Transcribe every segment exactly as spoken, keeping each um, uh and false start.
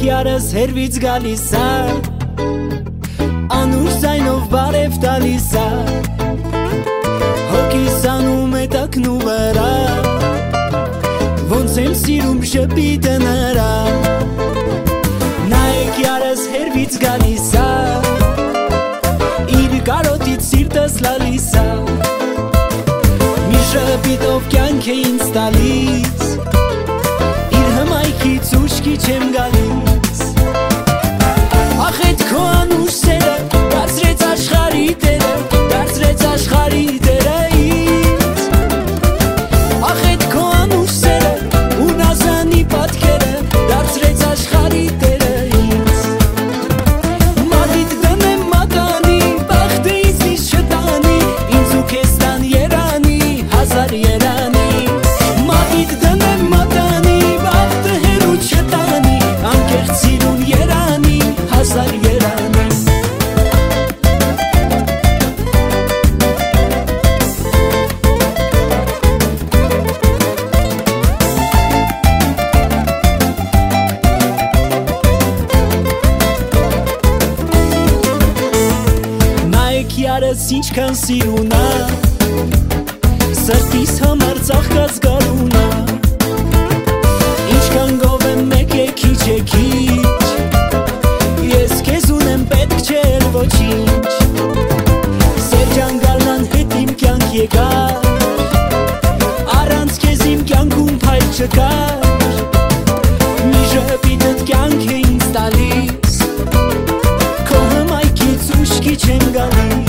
Յարս հերվից գալիս ա Անուր զայնով բարև տալիս ա Հոգիս անում է տակնու վրա Ոնց եմ սիրում շպիտը նրա Նայեք յարս հերվից գալիս ա Իր կարոտից սիրտս լալիս ա Մի շպիտով կյանք է ինձ տալիս Իր հմայքից ուշքի չեմ գալիս Ախ էդ քո անուր սերը Դարձրեց աշխարհի տերը Դարձրեց աշխարհի տերը ինձ Ախ էդ քո անուր սերը ու նազանի պատկերը Դարձրեց աշխարհի տերը ինձ Մատիտ դնեմ մատանի Բախտը ինձնից չտանի Ինձ ու քեզ տան երանի Հազար երանի Մատիտ դնեմ մատանի Բախտը հերու չտանի Անկեղծ սիրուն երանի Հազար երանի Յարս ինչքան սիրուն ա Սրտիս համար ծաղկած գարուն ա Ինչքան գով եմ մեկ է քիչ է քիչ Ես քեզ ունեմ պետք չէ էլ ոչինչ Սերջան գալնան հետ իմ կյանք եկար Առանց քեզ իմ կյանքում փայլ չկար Մի ժպիտդ կյանք է ինձ տալիս Քո հմայքից ուշքի չեմ գալիս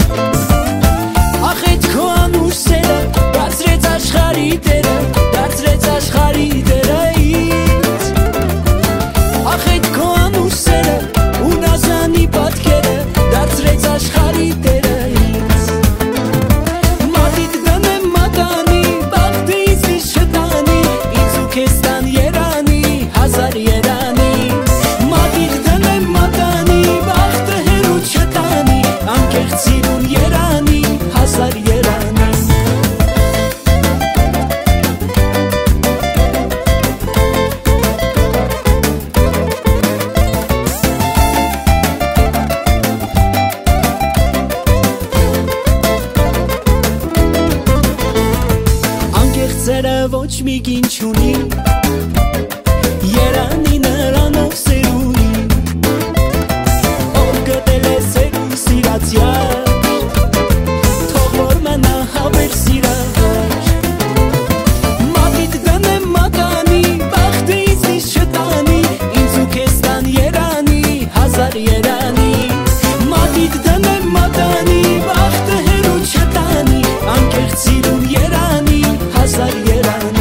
Ախ էդ քո անուր սերը Դարձրեց աշխարհի տերը Դարձրեց աշխարհի տերը ինձ Ախ էդ քո անուր սերը ու նազանի պատկերը Դարձրեց աշխարհի տերը ինձ Մատիտ դնեմ մատանի Բախտը ինձնից չտանի Ինձ ու քեզ տան երանի Հազար երանի Մատիտ դնեմ մատանի Բախտը հերու չտանի Անկեղծ սիրուն երանի Հազար երանի Անկեղծերը ոչ մի կին չունի Երանի նրանով սերունի Ով գտել է սերուն սիրացյալ Թող որ մնա հավեր սիրահար Մատիտ դնեմ մատանի Բախտը ինձնից չտանի Ինձ ու քեզ տան երանի Հազար երանի Մատիտ դնեմ մատանի Բախտը հերու չտանի Անկեղծ սիրուն երանի Հազար երանի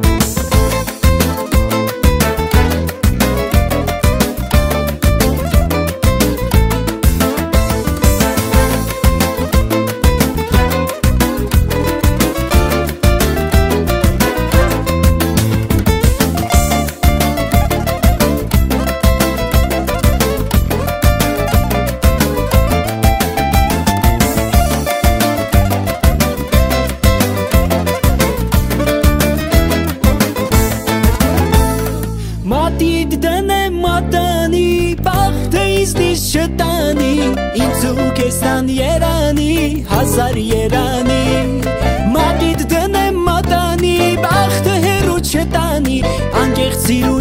Մատիտ դնեմ մատանի Բախտը ինձնից չտանի Ինձ ու քեզ տան երանի Հազար երանի Մատիտ դնեմ մատանի Բախտը հերու չտանի Անկեղծ սիրուն